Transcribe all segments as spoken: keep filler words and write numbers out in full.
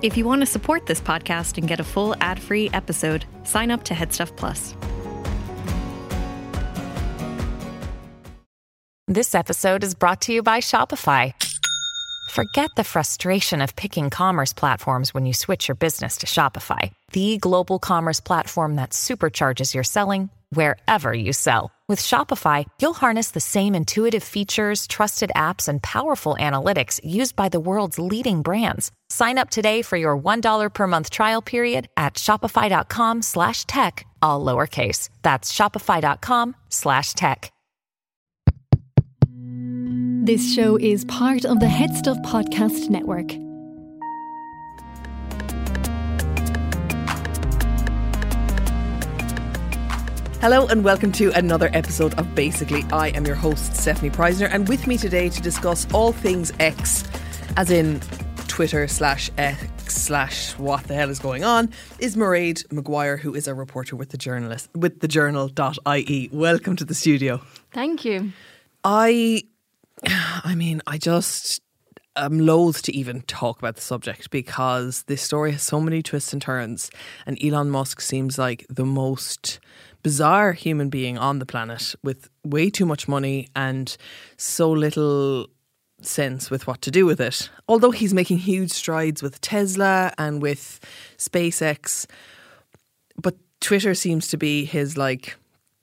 If you want to support this podcast and get a full ad-free episode, sign up to Headstuff Plus. This episode is brought to you by Shopify. Forget the frustration of picking commerce platforms when you switch your business to Shopify, the global commerce platform that supercharges your selling wherever you sell. With Shopify, you'll harness the same intuitive features, trusted apps, and powerful analytics used by the world's leading brands. Sign up today for your one dollar per month trial period at shopify.com slash tech, all lowercase. That's shopify.com slash tech. This show is part of the Headstuff Podcast Network. Hello and welcome to another episode of Basically. I am your host, Stephanie Preisner, and with me today to discuss all things X, as in Twitter slash X slash what the hell is going on, is Mairead Maguire, who is a reporter with the journalist with the journal dot I E. Welcome to the studio. Thank you. I, I mean, I just am loath to even talk about the subject because this story has so many twists and turns, and Elon Musk seems like the most bizarre human being on the planet with way too much money and so little sense with what to do with it. Although he's making huge strides with Tesla and with SpaceX, but Twitter seems to be his like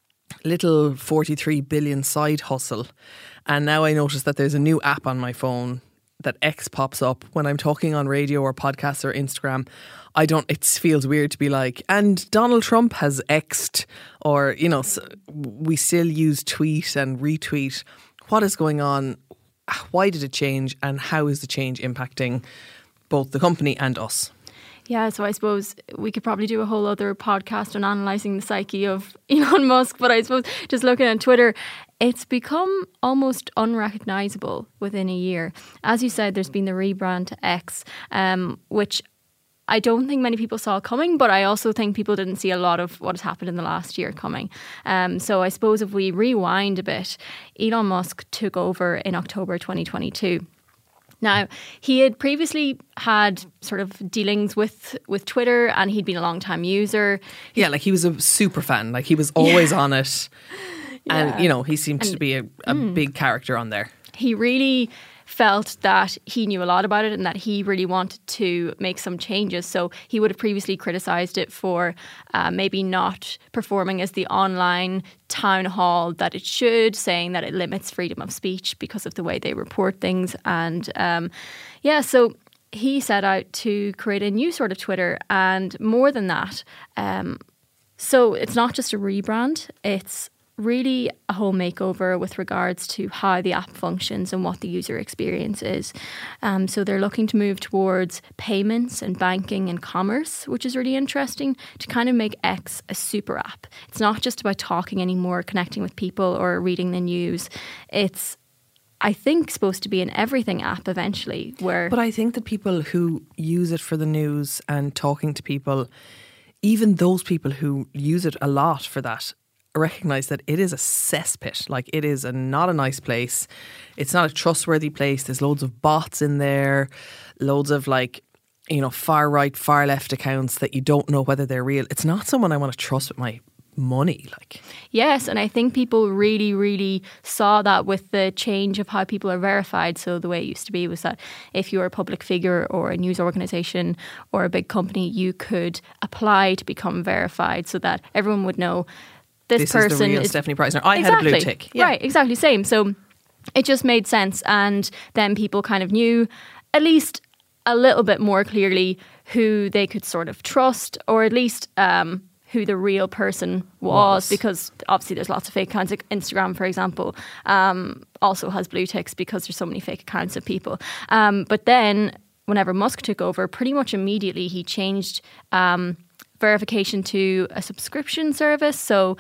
little forty-three billion side hustle. And now I notice that there's a new app on my phone that X pops up when I'm talking on radio or podcasts or Instagram. I don't, it feels weird to be like, and Donald Trump has X'd, or, you know, we still use tweet and retweet. What is going on? Why did it change? And how is the change impacting both the company and us? Yeah, so I suppose we could probably do a whole other podcast on analysing the psyche of Elon Musk, but I suppose just looking at Twitter, it's become almost unrecognisable within a year. As you said, there's been the rebrand to X, um, which I don't think many people saw coming, but I also think people didn't see a lot of what has happened in the last year coming. Um, so I suppose if we rewind a bit, Elon Musk took over in October twenty twenty-two. Now, he had previously had sort of dealings with, with Twitter, and he'd been a long-time user. Yeah, like he was a super fan. Like he was always yeah. on it. And, yeah. you know, he seemed and, to be a, a mm, big character on there. He really felt that he knew a lot about it and that he really wanted to make some changes. So he would have previously criticised it for uh, maybe not performing as the online town hall that it should, saying that it limits freedom of speech because of the way they report things. And um, yeah, so he set out to create a new sort of Twitter, and more than that. Um, so it's not just a rebrand, it's really a whole makeover with regards to how the app functions and what the user experience is. Um, so they're looking to move towards payments and banking and commerce, which is really interesting, to kind of make X a super app. It's not just about talking anymore, connecting with people or reading the news. It's, I think, supposed to be an everything app eventually. Where, But I think that people who use it for the news and talking to people, even those people who use it a lot for that, recognise that it is a cesspit. Like, it is a, not a nice place. It's not a trustworthy place. There's loads of bots in there, loads of like, you know, far right, far left accounts that you don't know whether they're real. It's not someone I want to trust with my money. Like, yes, and I think people really, really saw that with the change of how people are verified. So the way it used to be was that if you're a public figure or a news organisation or a big company, you could apply to become verified so that everyone would know This, this person is the real is Stephanie Preisner. I exactly, had a blue tick. Yeah. Right, exactly, same. So it just made sense. And then people kind of knew at least a little bit more clearly who they could sort of trust, or at least um, who the real person was, was. Because obviously there's lots of fake accounts. Like Instagram, for example, um, also has blue ticks because there's so many fake accounts of people. Um, but then whenever Musk took over, pretty much immediately he changed Um, verification to a subscription service. So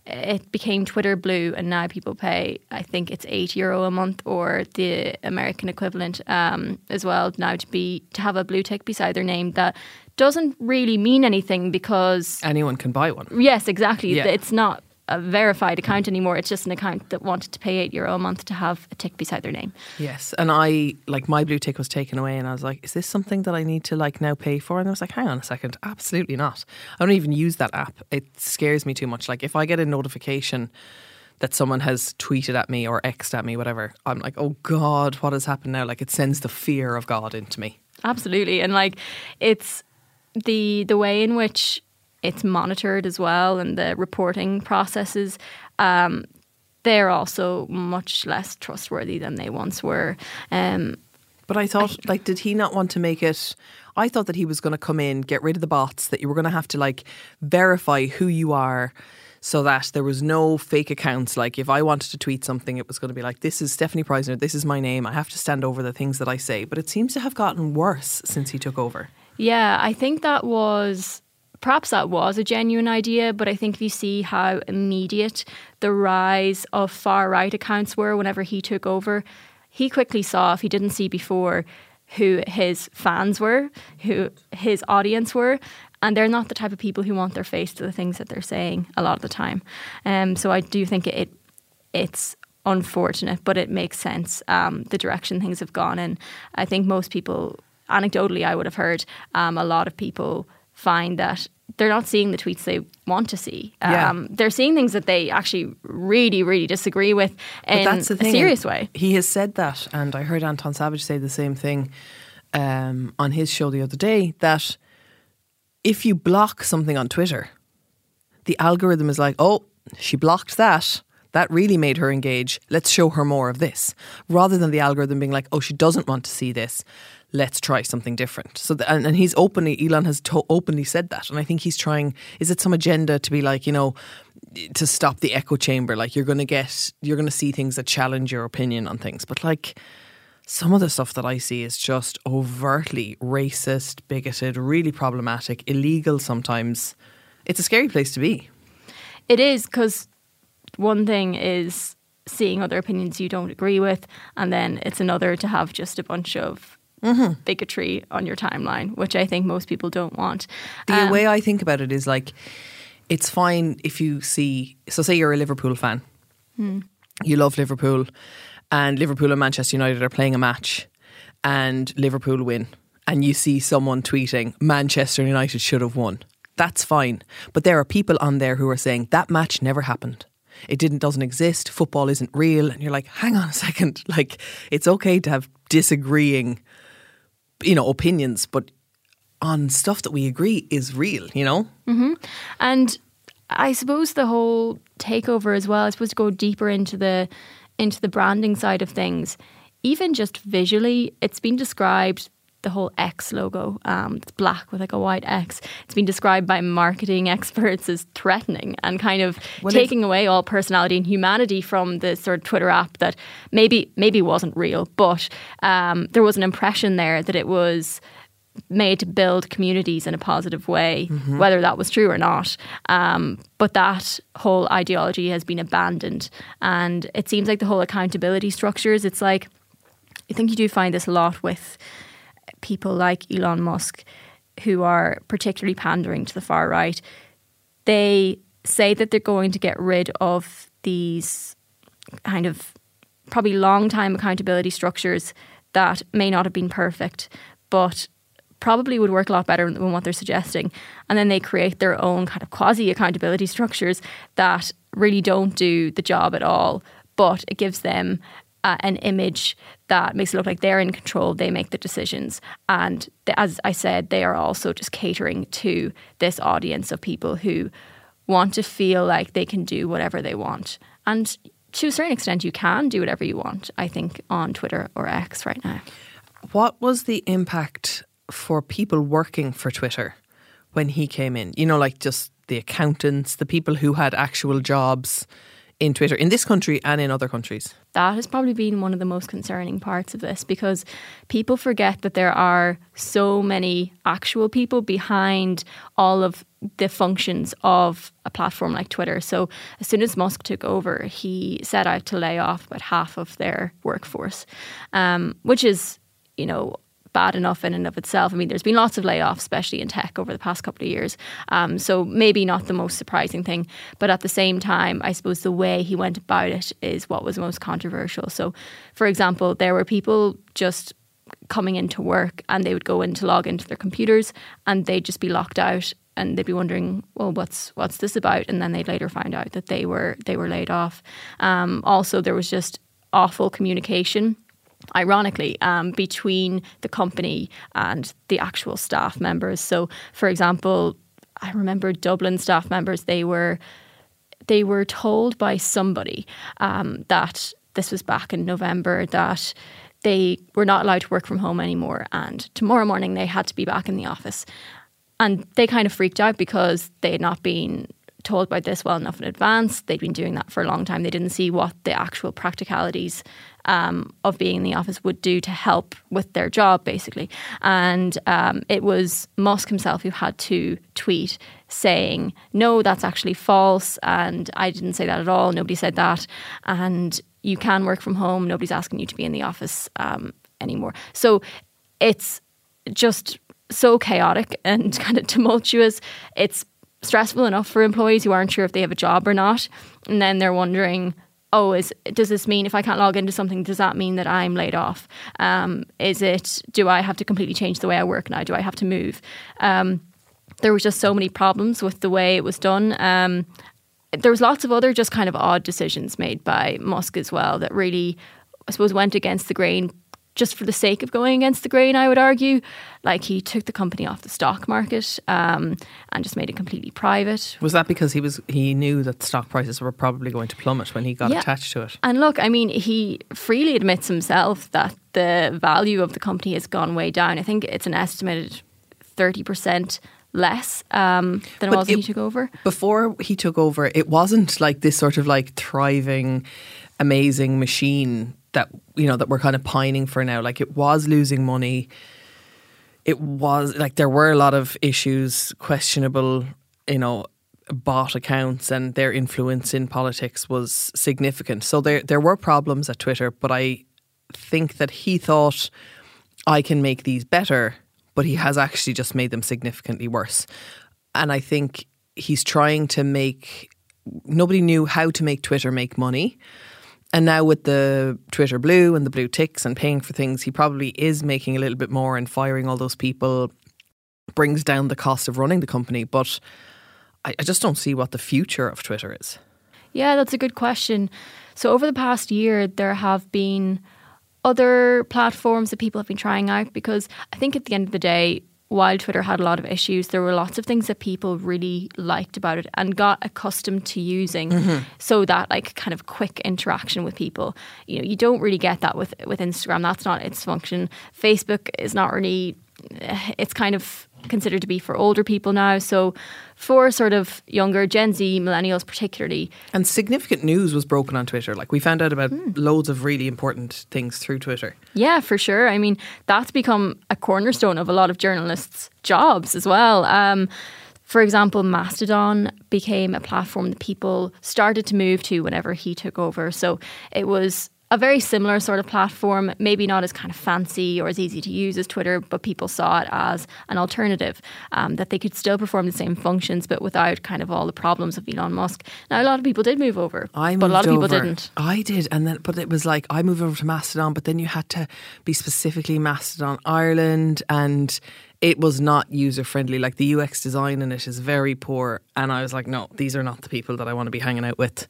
it became Twitter Blue, and now people pay, I think it's eight euro a month, or the American equivalent um, as well, now to be to have a blue tick beside their name that doesn't really mean anything because anyone can buy one. Yes, exactly. Yeah. It's not a verified account anymore. It's just an account that wanted to pay eight euro a month to have a tick beside their name. Yes, and I, like, my blue tick was taken away and I was like, is this something that I need to, like, now pay for? And I was like, hang on a second, absolutely not. I don't even use that app. It scares me too much. Like, if I get a notification that someone has tweeted at me or X'd at me, whatever, I'm like, oh God, what has happened now? Like, it sends the fear of God into me. Absolutely. And like, it's the the way in which it's monitored as well, and the reporting processes, um, they're also much less trustworthy than they once were. Um, but I thought, I, like, did he not want to make it... I thought that he was going to come in, get rid of the bots, that you were going to have to, like, verify who you are so that there was no fake accounts. Like, if I wanted to tweet something, it was going to be like, this is Stephanie Preisner, this is my name, I have to stand over the things that I say. But it seems to have gotten worse since he took over. Yeah, I think that was... Perhaps that was a genuine idea, but I think if you see how immediate the rise of far-right accounts were whenever he took over, he quickly saw, if he didn't see before, who his fans were, who his audience were, and they're not the type of people who want their face to the things that they're saying a lot of the time. Um, so I do think it it's unfortunate, but it makes sense, um, the direction things have gone in. I think most people, anecdotally I would have heard, um, a lot of people find that they're not seeing the tweets they want to see. Um, yeah. They're seeing things that they actually really, really disagree with in that's the a thing. serious way. He has said that, and I heard Anton Savage say the same thing um, on his show the other day, that if you block something on Twitter, the algorithm is like, oh, she blocked that. That really made her engage. Let's show her more of this. Rather than the algorithm being like, oh, she doesn't want to see this. Let's try something different. So, the, and, and he's openly, Elon has to, openly said that. And I think he's trying, is it some agenda to be like, you know, to stop the echo chamber? Like, you're going to get, you're going to see things that challenge your opinion on things. But like, some of the stuff that I see is just overtly racist, bigoted, really problematic, illegal sometimes. It's a scary place to be. It is, because one thing is seeing other opinions you don't agree with, and then it's another to have just a bunch of mm-hmm. bigotry on your timeline, which I think most people don't want. The um, way I think about it is like, it's fine if you see, so say you're a Liverpool fan, hmm. you love Liverpool, and Liverpool and Manchester United are playing a match and Liverpool win, and you see someone tweeting Manchester United should have won. That's fine. But there are people on there who are saying that match never happened. It didn't, doesn't exist. Football isn't real. And you're like, hang on a second. Like, it's okay to have disagreeing, you know, opinions, but on stuff that we agree is real, you know? Mm-hmm. And I suppose the whole takeover as well, I suppose to go deeper into the into the branding side of things, even just visually, it's been described, the whole X logo, um, it's black with like a white X. It's been described by marketing experts as threatening and kind of well, taking away all personality and humanity from the sort of Twitter app that maybe maybe wasn't real, but um, there was an impression there that it was made to build communities in a positive way, mm-hmm. whether that was true or not. Um, but that whole ideology has been abandoned, and it seems like the whole accountability structures. It's like, I think you do find this a lot with people like Elon Musk, who are particularly pandering to the far right. They say that they're going to get rid of these kind of probably long time accountability structures that may not have been perfect, but probably would work a lot better than what they're suggesting. And then they create their own kind of quasi accountability structures that really don't do the job at all, but it gives them Uh, an image that makes it look like they're in control, they make the decisions. And th- as I said, they are also just catering to this audience of people who want to feel like they can do whatever they want. And to a certain extent, you can do whatever you want, I think, on Twitter or X right now. What was the impact for people working for Twitter when he came in? You know, like just the accountants, the people who had actual jobs in Twitter, in this country and in other countries? That has probably been one of the most concerning parts of this, because people forget that there are so many actual people behind all of the functions of a platform like Twitter. So as soon as Musk took over, he set out to lay off about half of their workforce, um, which is, you know, bad enough in and of itself. I mean, there's been lots of layoffs, especially in tech, over the past couple of years. Um, so maybe not the most surprising thing. But at the same time, I suppose the way he went about it is what was most controversial. So, for example, there were people just coming into work and they would go in to log into their computers and they'd just be locked out. And they'd be wondering, well, what's what's this about? And then they'd later find out that they were they were laid off. Um, also, there was just awful communication, ironically, um, between the company and the actual staff members. So, for example, I remember Dublin staff members, they were they were told by somebody um, that this was back in November that they were not allowed to work from home anymore, and tomorrow morning they had to be back in the office. And they kind of freaked out because they had not been told about this well enough in advance. They'd been doing that for a long time. They didn't see what the actual practicalities um, of being in the office would do to help with their job, basically. And um, it was Musk himself who had to tweet saying, no, that's actually false. And I didn't say that at all. Nobody said that. And you can work from home. Nobody's asking you to be in the office um, anymore. So it's just so chaotic and kind of tumultuous. It's stressful enough for employees who aren't sure if they have a job or not. And then they're wondering, oh, is does this mean if I can't log into something, does that mean that I'm laid off? Um, is it, do I have to completely change the way I work now? Do I have to move? Um, there was just so many problems with the way it was done. Um, there was lots of other just kind of odd decisions made by Musk as well that really, I suppose, went against the grain just for the sake of going against the grain, I would argue. Like, he took the company off the stock market um, and just made it completely private. Was that because he was he knew that stock prices were probably going to plummet when he got yeah. attached to it? And look, I mean, he freely admits himself that the value of the company has gone way down. I think it's an estimated thirty percent less um, than it was when he took over. Before he took over, it wasn't like this sort of like thriving, amazing machine that, you know, that we're kind of pining for now. Like, it was losing money. It was like there were a lot of issues, questionable, you know, bot accounts, and their influence in politics was significant. So there there were problems at Twitter, but I think that he thought, I can make these better, but he has actually just made them significantly worse. And I think he's trying to make, nobody knew how to make Twitter make money. And now with the Twitter Blue and the blue ticks and paying for things, he probably is making a little bit more, and firing all those people brings down the cost of running the company. But I, I just don't see what the future of Twitter is. Yeah, that's a good question. So over the past year, there have been other platforms that people have been trying out, because I think at the end of the day, while Twitter had a lot of issues, there were lots of things that people really liked about it and got accustomed to using. Mm-hmm. So that like kind of quick interaction with people, you know, you don't really get that with with Instagram. That's not its function. Facebook is not really, it's kind of considered to be for older people now. So for sort of younger Gen Z, millennials particularly. And significant news was broken on Twitter. Like, we found out about mm. loads of really important things through Twitter. Yeah, for sure. I mean, that's become a cornerstone of a lot of journalists' jobs as well. Um, for example, Mastodon became a platform that people started to move to whenever he took over. So it was a very similar sort of platform, maybe not as kind of fancy or as easy to use as Twitter, but people saw it as an alternative, um, that they could still perform the same functions, but without kind of all the problems of Elon Musk. Now, a lot of people did move over, I but a lot of people over. didn't. I did, and then but it was like I moved over to Mastodon, but then you had to be specifically Mastodon Ireland, and it was not user friendly. Like, the U X design in it is very poor, and I was like, no, these are not the people that I want to be hanging out with.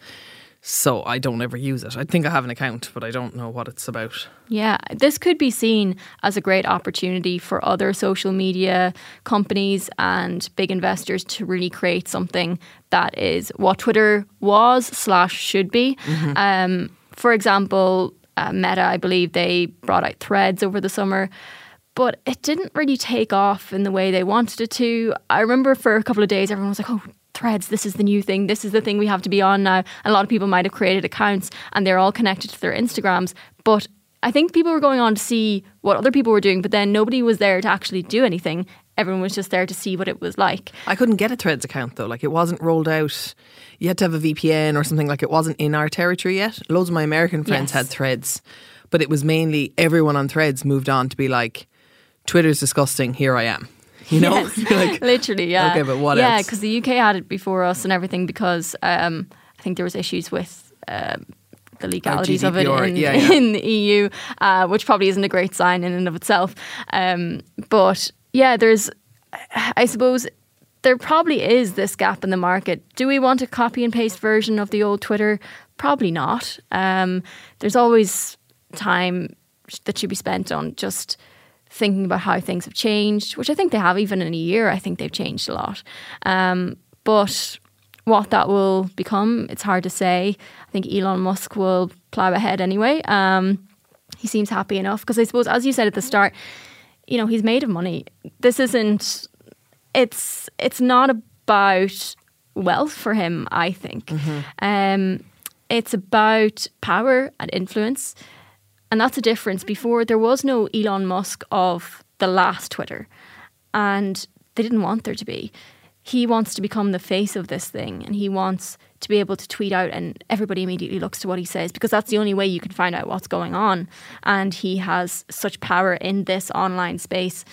So I don't ever use it. I think I have an account, but I don't know what it's about. Yeah, this could be seen as a great opportunity for other social media companies and big investors to really create something that is what Twitter was slash should be. Mm-hmm. Um, for example, uh, Meta, I believe they brought out Threads over the summer, but it didn't really take off in the way they wanted it to. I remember for a couple of days, everyone was like, oh, Threads, this is the new thing. This is the thing we have to be on now. And a lot of people might have created accounts and they're all connected to their Instagrams. But I think people were going on to see what other people were doing, but then nobody was there to actually do anything. Everyone was just there to see what it was like. I couldn't get a Threads account though. Like, it wasn't rolled out. You had to have a V P N or something. Like, it wasn't in our territory yet. Loads of my American friends yes. had Threads, but it was mainly everyone on Threads moved on to be like, Twitter's disgusting, here I am. You know? Yes, like, literally, yeah. Okay, but what yeah, else? because the U K had it before us and everything because um, I think there was issues with um, the legalities of it in, yeah, yeah. in the E U, uh, which probably isn't a great sign in and of itself. Um, but yeah, there's, I suppose, there probably is this gap in the market. Do we want a copy and paste version of the old Twitter? Probably not. Um, there's always time that should be spent on just thinking about how things have changed, which I think they have. Even in a year, I think they've changed a lot. Um, but what that will become, it's hard to say. I think Elon Musk will plough ahead anyway. Um, he seems happy enough because I suppose, as you said at the start, you know, he's made of money. This isn't, it's it's not about wealth for him, I think. Mm-hmm. Um, it's about power and influence. And that's a difference. Before, there was no Elon Musk of the last Twitter. And they didn't want there to be. He wants to become the face of this thing. And he wants to be able to tweet out and everybody immediately looks to what he says because that's the only way you can find out what's going on. And he has such power in this online space.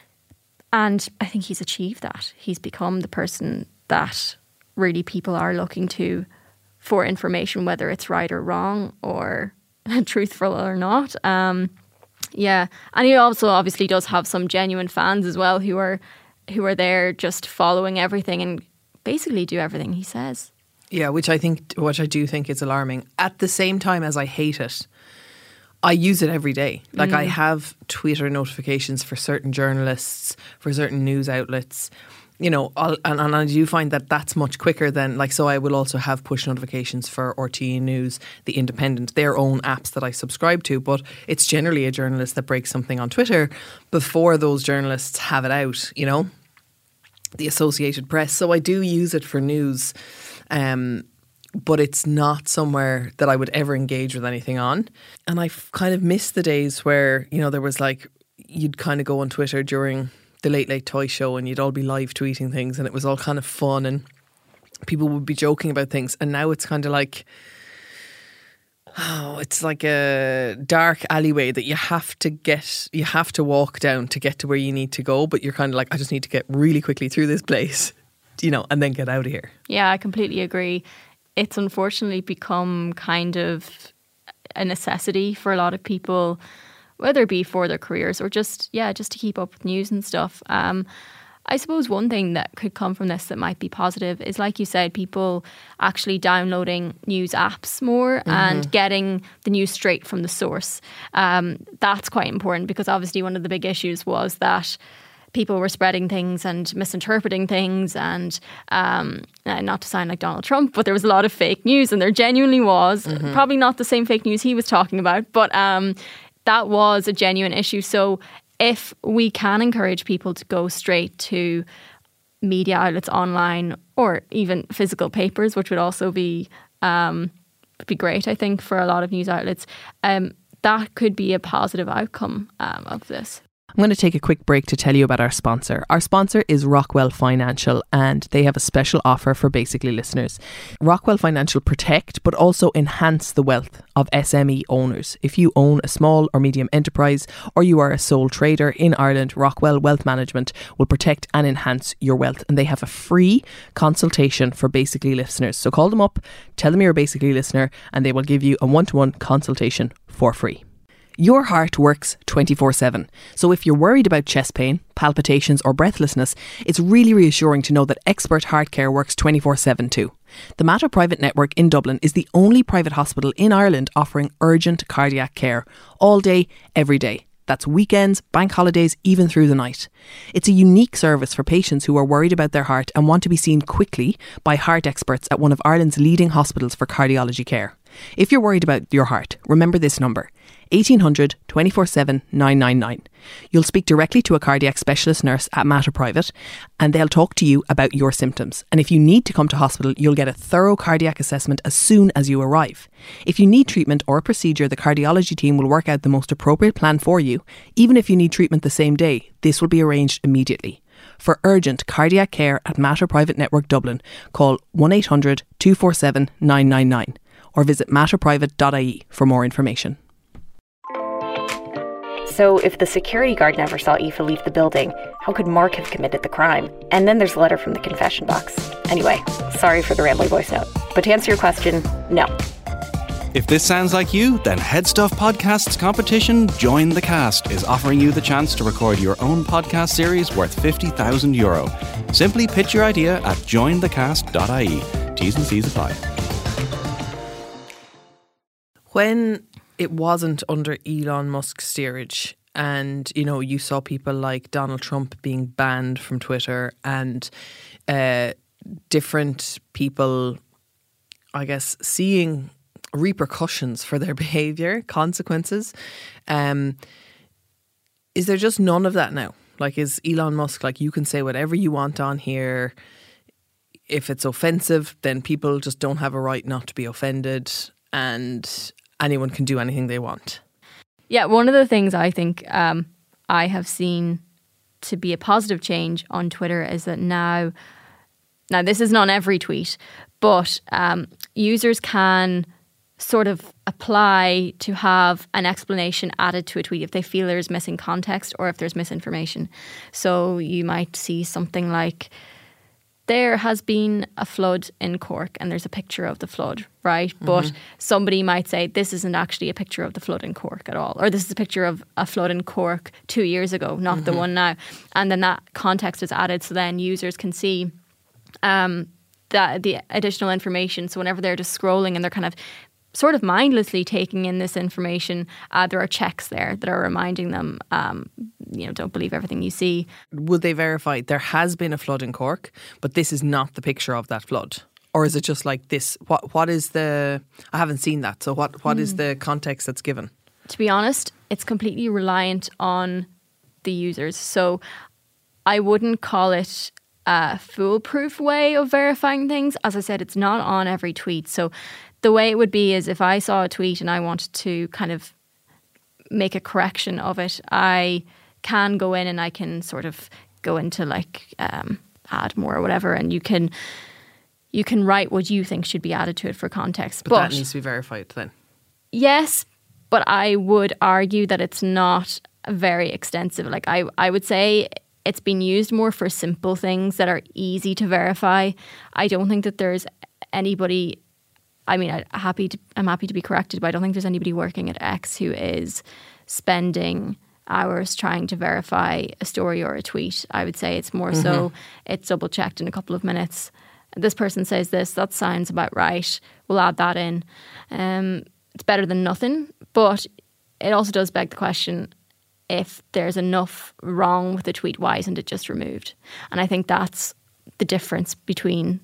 And I think he's achieved that. He's become the person that really people are looking to for information, whether it's right or wrong or truthful or not. Um, yeah. And he also obviously does have some genuine fans as well who are who are there just following everything and basically do everything he says. Yeah, which I think, which I do think is alarming. At the same time as I hate it, I use it every day. Like mm. I have Twitter notifications for certain journalists, for certain news outlets. You know, I'll, and, and I do find that that's much quicker than, like, so I will also have push notifications for R T E News, The Independent, their own apps that I subscribe to, but it's generally a journalist that breaks something on Twitter before those journalists have it out, you know, the Associated Press. So I do use it for news, um, but it's not somewhere that I would ever engage with anything on. And I kind of miss the days where, you know, there was like, you'd kind of go on Twitter during the Late Late Toy Show and you'd all be live tweeting things and it was all kind of fun and people would be joking about things. And now it's kind of like, oh, it's like a dark alleyway that you have to get, you have to walk down to get to where you need to go. But you're kind of like, I just need to get really quickly through this place, you know, and then get out of here. Yeah, I completely agree. It's unfortunately become kind of a necessity for a lot of people, whether it be for their careers or just, yeah, just to keep up with news and stuff. Um, I suppose one thing that could come from this that might be positive is, like you said, people actually downloading news apps more mm-hmm. and getting the news straight from the source. Um, that's quite important because obviously one of the big issues was that people were spreading things and misinterpreting things and um, not to sound like Donald Trump, but there was a lot of fake news and there genuinely was. Mm-hmm. Probably not the same fake news he was talking about, but um that was a genuine issue. So if we can encourage people to go straight to media outlets online or even physical papers, which would also be um, be great, I think, for a lot of news outlets, um, that could be a positive outcome um, of this. I'm going to take a quick break to tell you about our sponsor. Our sponsor is Rockwell Financial and they have a special offer for Basically listeners. Rockwell Financial protect but also enhance the wealth of S M E owners. If you own a small or medium enterprise or you are a sole trader in Ireland, Rockwell Wealth Management will protect and enhance your wealth and they have a free consultation for Basically listeners. So call them up, tell them you're a Basically listener and they will give you a one-to-one consultation for free. Your heart works twenty-four seven. So if you're worried about chest pain, palpitations or breathlessness, it's really reassuring to know that Expert Heart Care works twenty-four seven too. The Mater Private Network in Dublin is the only private hospital in Ireland offering urgent cardiac care, all day, every day. That's weekends, bank holidays, even through the night. It's a unique service for patients who are worried about their heart and want to be seen quickly by heart experts at one of Ireland's leading hospitals for cardiology care. If you're worried about your heart, remember this number, eighteen hundred, twenty-four seven, nine nine nine. You'll speak directly to a cardiac specialist nurse at Mater Private and they'll talk to you about your symptoms. And if you need to come to hospital, you'll get a thorough cardiac assessment as soon as you arrive. If you need treatment or a procedure, the cardiology team will work out the most appropriate plan for you. Even if you need treatment the same day, this will be arranged immediately. For urgent cardiac care at Mater Private Network Dublin, call one eight hundred, two four seven, nine nine nine or visit matter private dot I E for more information. So if the security guard never saw Aoife leave the building, how could Mark have committed the crime? And then there's a letter from the confession box. Anyway, sorry for the rambling voice note. But to answer your question, no. If this sounds like you, then Headstuff Podcast's competition, Join the Cast, is offering you the chance to record your own podcast series worth fifty thousand euro. Simply pitch your idea at join the cast dot I E. T's and C's apply. When it wasn't under Elon Musk's steerage, and you know, you saw people like Donald Trump being banned from Twitter, and uh, different people, I guess, seeing repercussions for their behaviour, consequences. Um, is there just none of that now? Like, is Elon Musk like, you can say whatever you want on here? If it's offensive, then people just don't have a right not to be offended, and anyone can do anything they want. Yeah, one of the things I think um, I have seen to be a positive change on Twitter is that now, now this isn't on every tweet, but um, users can sort of apply to have an explanation added to a tweet if they feel there's missing context or if there's misinformation. So you might see something like, there has been a flood in Cork and there's a picture of the flood, right? Mm-hmm. But somebody might say this isn't actually a picture of the flood in Cork at all. Or this is a picture of a flood in Cork two years ago, not mm-hmm. the one now. And then that context is added so then users can see um, that the additional information. So whenever they're just scrolling and they're kind of sort of mindlessly taking in this information, uh, there are checks there that are reminding them, um, you know, don't believe everything you see. Would they verify there has been a flood in Cork, but this is not the picture of that flood? Or is it just like this? What What is the... I haven't seen that. So what, what mm. is the context that's given? To be honest, it's completely reliant on the users. So I wouldn't call it a foolproof way of verifying things. As I said, it's not on every tweet. So the way it would be is if I saw a tweet and I wanted to kind of make a correction of it, I can go in and I can sort of go into like um, add more or whatever, and you can you can write what you think should be added to it for context. But, but that needs to be verified then. Yes, but I would argue that it's not very extensive. Like I, I would say it's been used more for simple things that are easy to verify. I don't think that there's anybody... I mean, I'm happy to, I'm happy to be corrected, but I don't think there's anybody working at X who is spending hours trying to verify a story or a tweet. I would say it's more mm-hmm. so it's double checked in a couple of minutes. This person says this, that sounds about right. We'll add that in. Um, it's better than nothing, but it also does beg the question, if there's enough wrong with the tweet, why isn't it just removed? And I think that's the difference between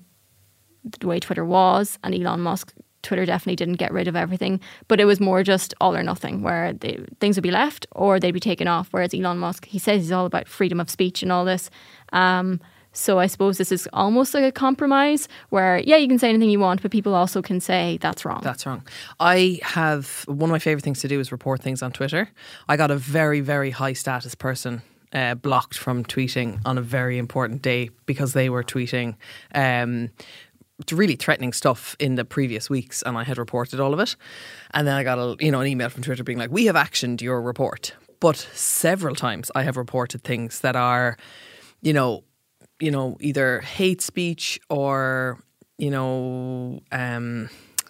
the way Twitter was and Elon Musk. Twitter definitely didn't get rid of everything, but it was more just all or nothing, where they, things would be left or they'd be taken off. Whereas Elon Musk, he says he's all about freedom of speech and all this. Um, so I suppose this is almost like a compromise where, yeah, you can say anything you want, but people also can say that's wrong. That's wrong. I have, one of my favourite things to do is report things on Twitter. I got a very, very high status person Uh, blocked from tweeting on a very important day because they were tweeting um, really threatening stuff in the previous weeks, and I had reported all of it. And then I got a, you know, an email from Twitter being like, we have actioned your report. But several times I have reported things that are, you know, you know, either hate speech or, you know, um,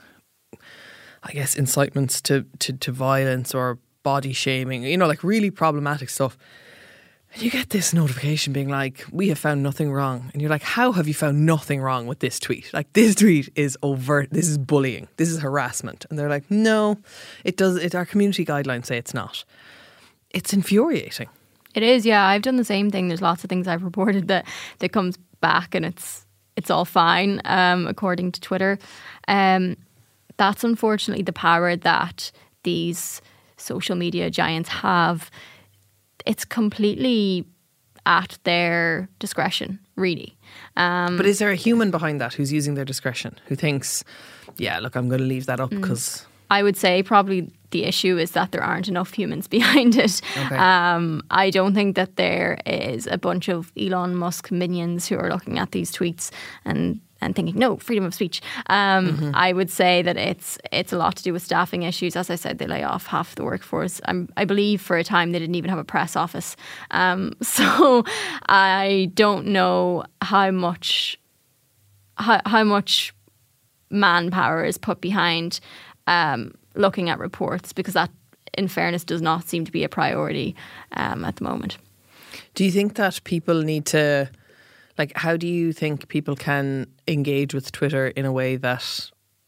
I guess incitements to, to, to violence or body shaming, you know, like really problematic stuff. And you get this notification being like, we have found nothing wrong. And you're like, how have you found nothing wrong with this tweet? Like, this tweet is overt. This is bullying. This is harassment. And they're like, no, it does. It, our community guidelines say it's not. It's infuriating. It is, yeah. I've done the same thing. There's lots of things I've reported that, that comes back and it's it's all fine, um, according to Twitter. Um, that's unfortunately the power that these social media giants have. It's completely at their discretion, really. Um, but is there a human behind that who's using their discretion, who thinks, yeah, look, I'm going to leave that up because... Mm. I would say probably the issue is that there aren't enough humans behind it. Okay. Um, I don't think that there is a bunch of Elon Musk minions who are looking at these tweets and and thinking, no, freedom of speech. Um, mm-hmm. I would say that it's it's a lot to do with staffing issues. As I said, they lay off half the workforce. I'm, I believe for a time they didn't even have a press office. Um, so I don't know how much how, how much manpower is put behind um, looking at reports, because that, in fairness, does not seem to be a priority um, at the moment. Do you think that people need to, like, how do you think people can engage with Twitter in a way that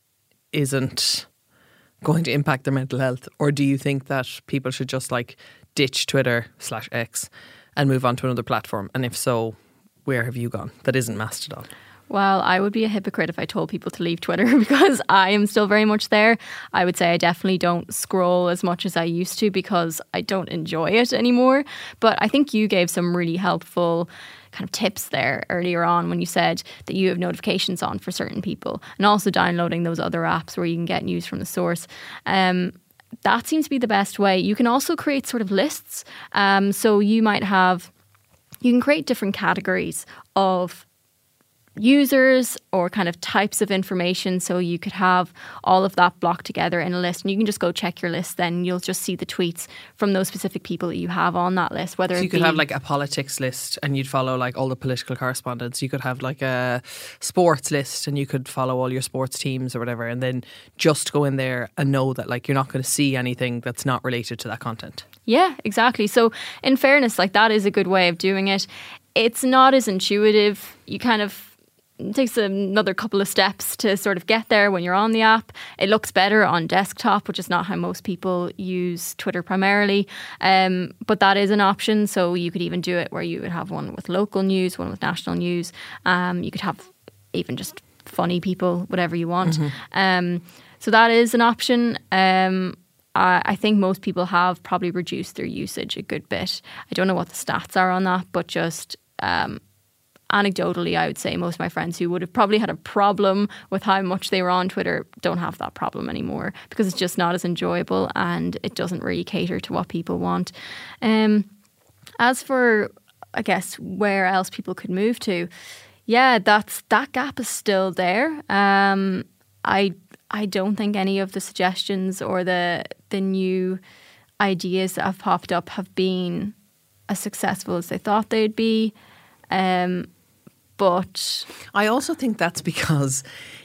isn't going to impact their mental health? Or do you think that people should just, like, ditch Twitter slash X and move on to another platform? And if so, where have you gone that isn't Mastodon? Well, I would be a hypocrite if I told people to leave Twitter, because I am still very much there. I would say I definitely don't scroll as much as I used to because I don't enjoy it anymore. But I think you gave some really helpful kind of tips there earlier on when you said that you have notifications on for certain people, and also downloading those other apps where you can get news from the source. Um, that seems to be the best way. You can also create sort of lists. Um, so you might have, you can create different categories of users or kind of types of information, so you could have all of that blocked together in a list, and you can just go check your list. Then you'll just see the tweets from those specific people that you have on that list. Whether so you it could be, have like a politics list and you'd follow like all the political correspondents. You could have like a sports list and you could follow all your sports teams or whatever, and then just go in there and know that like you're not going to see anything that's not related to that content. Yeah, exactly. So in fairness, like that is a good way of doing it. It's not as intuitive. You kind of It takes another couple of steps to sort of get there when you're on the app. It looks better on desktop, which is not how most people use Twitter primarily. Um, but that is an option. So you could even do it where you would have one with local news, one with national news. Um, you could have even just funny people, whatever you want. Mm-hmm. Um, so that is an option. Um, I, I think most people have probably reduced their usage a good bit. I don't know what the stats are on that, but just Um, anecdotally, I would say most of my friends who would have probably had a problem with how much they were on Twitter don't have that problem anymore, because it's just not as enjoyable and it doesn't really cater to what people want. Um, as for, I guess, where else people could move to, yeah, that's that gap is still there. Um, I I don't think any of the suggestions or the the new ideas that have popped up have been as successful as they thought they'd be. Um, But I also think that's because,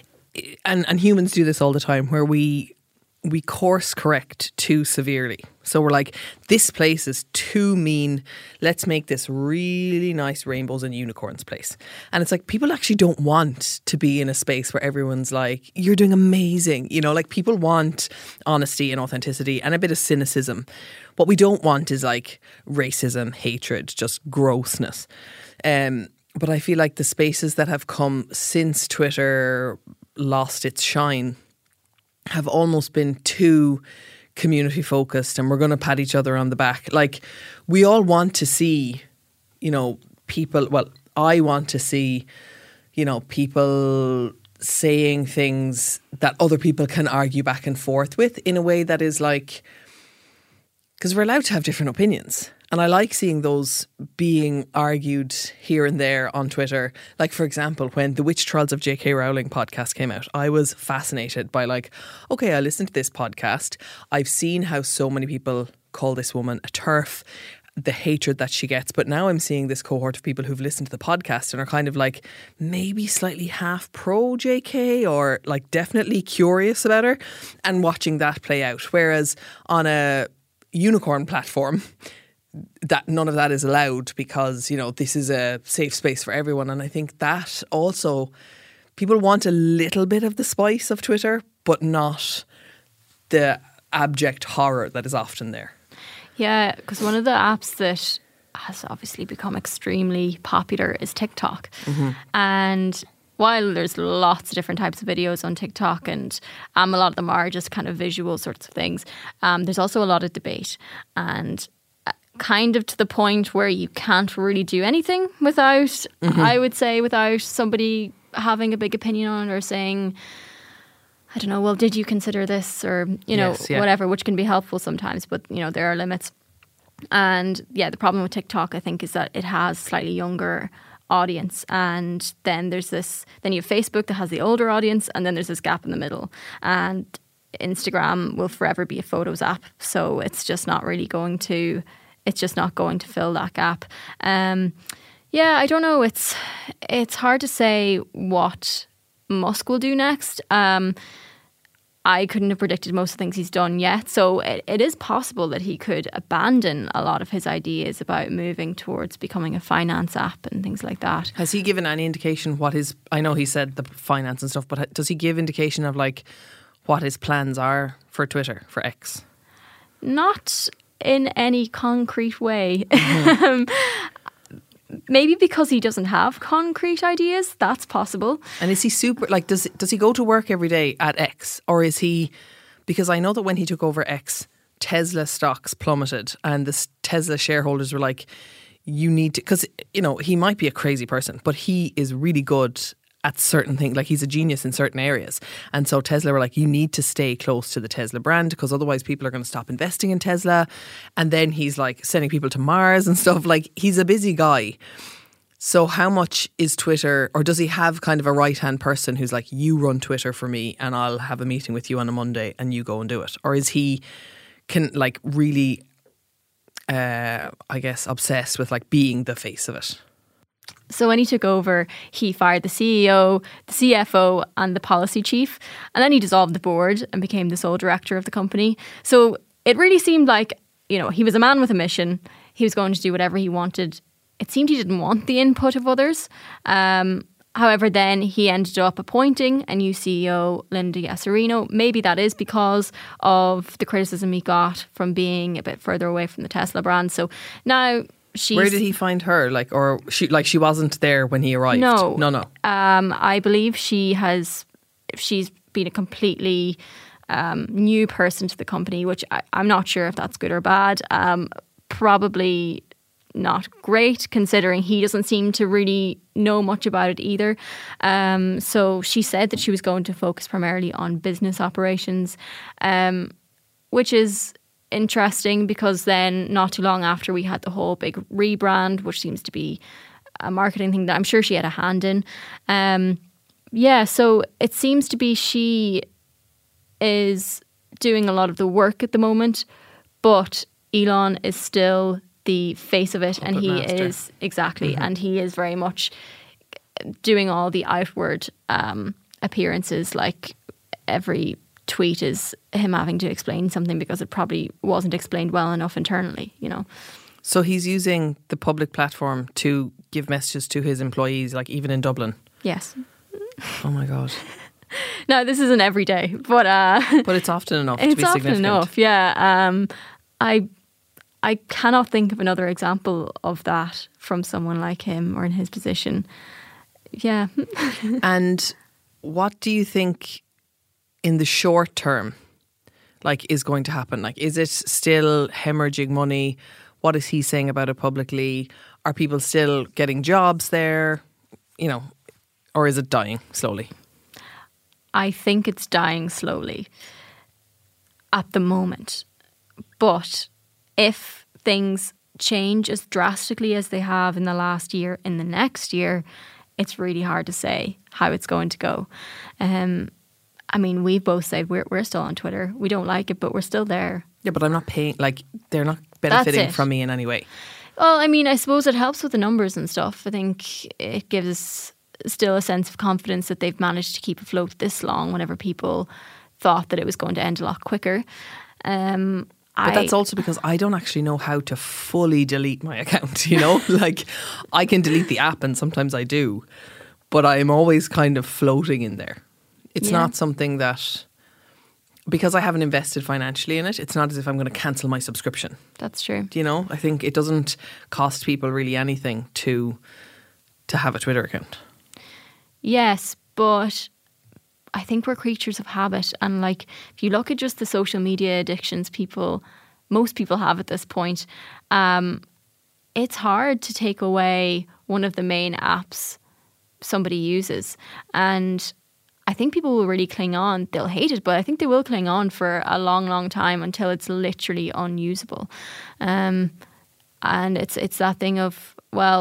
and, and humans do this all the time, where we we course correct too severely. So we're like, this place is too mean. Let's make this really nice rainbows and unicorns place. And it's like, people actually don't want to be in a space where everyone's like, you're doing amazing. You know, like people want honesty and authenticity and a bit of cynicism. What we don't want is like racism, hatred, just grossness. Um, But I feel like the spaces that have come since Twitter lost its shine have almost been too community focused, and we're going to pat each other on the back. Like, we all want to see, you know, people, well, I want to see, you know, people saying things that other people can argue back and forth with in a way that is like, because we're allowed to have different opinions. And I like seeing those being argued here and there on Twitter. Like, for example, when the Witch Trials of J K Rowling podcast came out, I was fascinated by like, okay, I listened to this podcast. I've seen how so many people call this woman a TERF, the hatred that she gets. But now I'm seeing this cohort of people who've listened to the podcast and are kind of like maybe slightly half pro J K or like definitely curious about her, and watching that play out. Whereas on a unicorn platform, that none of that is allowed, because, you know, this is a safe space for everyone. And I think that also, people want a little bit of the spice of Twitter, but not the abject horror that is often there. Yeah, because one of the apps that has obviously become extremely popular is TikTok. Mm-hmm. And while there's lots of different types of videos on TikTok, and um, a lot of them are just kind of visual sorts of things, um, there's also a lot of debate, and kind of to the point where you can't really do anything without, mm-hmm. I would say, without somebody having a big opinion on it or saying, I don't know, well, did you consider this, or, you know, yes, yeah. whatever, which can be helpful sometimes, but, you know, there are limits. And yeah, the problem with TikTok, I think, is that it has slightly younger audience, and then there's this then you have Facebook that has the older audience, and then there's this gap in the middle, and Instagram will forever be a photos app, so it's just not really going to it's just not going to fill that gap. Um, yeah, I don't know. It's it's hard to say what Musk will do next. Um, I couldn't have predicted most of the things he's done yet, so it, it is possible that he could abandon a lot of his ideas about moving towards becoming a finance app and things like that. Has he given any indication what his, I know he said the finance and stuff, but does he give indication of like what his plans are for Twitter, for X? Not in any concrete way. Mm-hmm. Maybe because he doesn't have concrete ideas, that's possible. And is he super, like, does does he go to work every day at X? Or is he, because I know that when he took over X, Tesla stocks plummeted and the Tesla shareholders were like, you need to, because, you know, he might be a crazy person, but he is really good at certain things. Like, he's a genius in certain areas. And so Tesla were like, you need to stay close to the Tesla brand because otherwise people are going to stop investing in Tesla. And then he's like sending people to Mars and stuff. Like, he's a busy guy. So how much is Twitter, or does he have kind of a right-hand person who's like, you run Twitter for me and I'll have a meeting with you on a Monday and you go and do it? Or is he can like really, uh, I guess, obsessed with like being the face of it? So when he took over, he fired the C E O, the C F O and the policy chief. And then he dissolved the board and became the sole director of the company. So it really seemed like, you know, he was a man with a mission. He was going to do whatever he wanted. It seemed he didn't want the input of others. Um, however, then he ended up appointing a new C E O, Linda Yasarino. Maybe that is because of the criticism he got from being a bit further away from the Tesla brand. So now... She's, Where did he find her? Like, or she, like, she wasn't there when he arrived? No, no, no. Um, I believe she has. She's been a completely um, new person to the company, which I, I'm not sure if that's good or bad. Um, probably not great, considering he doesn't seem to really know much about it either. Um, so she said that she was going to focus primarily on business operations, um, which is interesting because then not too long after we had the whole big rebrand, which seems to be a marketing thing that I'm sure she had a hand in. Um, yeah, so it seems to be she is doing a lot of the work at the moment, but Elon is still the face of it, Puppet and he master. is exactly, mm-hmm. and he is very much doing all the outward um, appearances, like every tweet is him having to explain something because it probably wasn't explained well enough internally, you know. So he's using the public platform to give messages to his employees, like even in Dublin? Yes. Oh my God. No, this isn't every day, but... Uh, but it's often enough to it's be often significant. enough, yeah. Um, I, I cannot think of another example of that from someone like him or in his position. Yeah. And what do you think... in the short term, like, is going to happen? Like, is it still hemorrhaging money? What is he saying about it publicly? Are people still getting jobs there? You know, or is it dying slowly? I think it's dying slowly at the moment. But if things change as drastically as they have in the last year, in the next year, it's really hard to say how it's going to go. Um, I mean, we've both said we're we're still on Twitter. We don't like it, but we're still there. Yeah, but I'm not paying, like, they're not benefiting from me in any way. Well, I mean, I suppose it helps with the numbers and stuff. I think it gives us still a sense of confidence that they've managed to keep afloat this long whenever people thought that it was going to end a lot quicker. Um, but I, that's also because I don't actually know how to fully delete my account, you know? Like, I can delete the app and sometimes I do, but I'm always kind of floating in there. It's yeah. not something that, because I haven't invested financially in it, it's not as if I'm going to cancel my subscription. That's true. You know, I think it doesn't cost people really anything to to have a Twitter account. Yes, but I think we're creatures of habit. And like, if you look at just the social media addictions people, most people have at this point, um, it's hard to take away one of the main apps somebody uses. And I think people will really cling on. They'll hate it, but I think they will cling on for a long, long time until it's literally unusable. Um, and it's it's that thing of, well,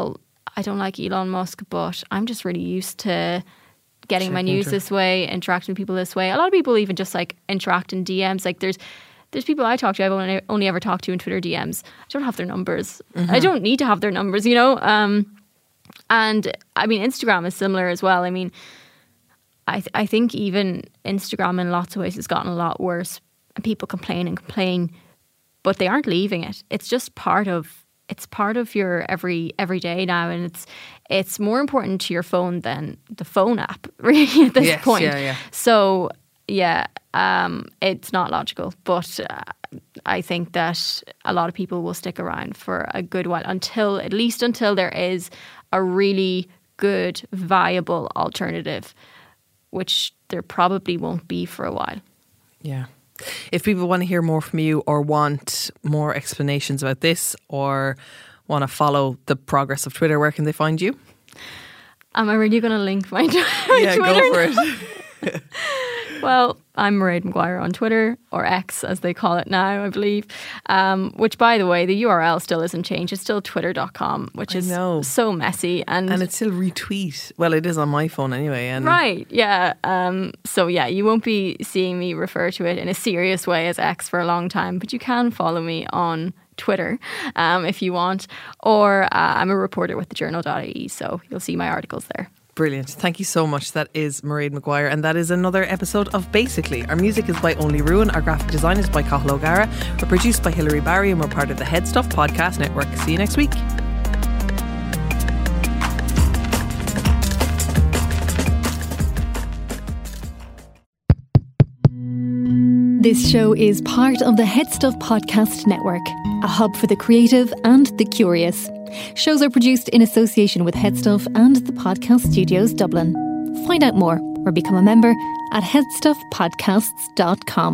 I don't like Elon Musk, but I'm just really used to getting Checking my news through. this way, interacting with people this way. A lot of people even just like interact in D Ms. Like there's there's people I talk to I've only, only ever talked to in Twitter D Ms. I don't have their numbers. Mm-hmm. I don't need to have their numbers, you know. Um, and I mean, Instagram is similar as well. I mean, I th- I think even Instagram in lots of ways has gotten a lot worse, and people complain and complain, but they aren't leaving it. It's just part of it's part of your every every day now, and it's it's more important to your phone than the phone app, really, at this Yes, point. yeah, yeah. So yeah, um, it's not logical, but uh, I think that a lot of people will stick around for a good while until, at least until there is a really good, viable alternative, which there probably won't be for a while. Yeah. If people want to hear more from you or want more explanations about this or want to follow the progress of Twitter, where can they find you? Am I really going to link my, my Yeah, Twitter? go for it. Well, I'm Mairead Maguire on Twitter, or X as they call it now, I believe. Um, which, by the way, the U R L still isn't changed. It's still twitter dot com, which I is know. so messy. And, And it's still retweet. Well, it is on my phone anyway. And right, yeah. Um, so, yeah, you won't be seeing me refer to it in a serious way as X for a long time, but you can follow me on Twitter um, if you want. Or uh, I'm a reporter with the journal dot I E, so you'll see my articles there. Brilliant. Thank you so much. That is Mairead Maguire, and that is another episode of Basically. Our music is by Only Ruin. Our graphic design is by Cathal O'Gara. We're produced by Hilary Barry, and we're part of the Head Stuff Podcast Network. See you next week. This show is part of the Head Stuff Podcast Network, a hub for the creative and the curious. Shows are produced in association with Head Stuff and the Podcast Studios Dublin. Find out more or become a member at head stuff podcasts dot com.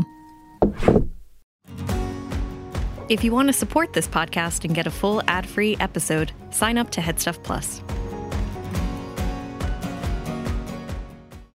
If you want to support this podcast and get a full ad-free episode, sign up to Headstuff Plus.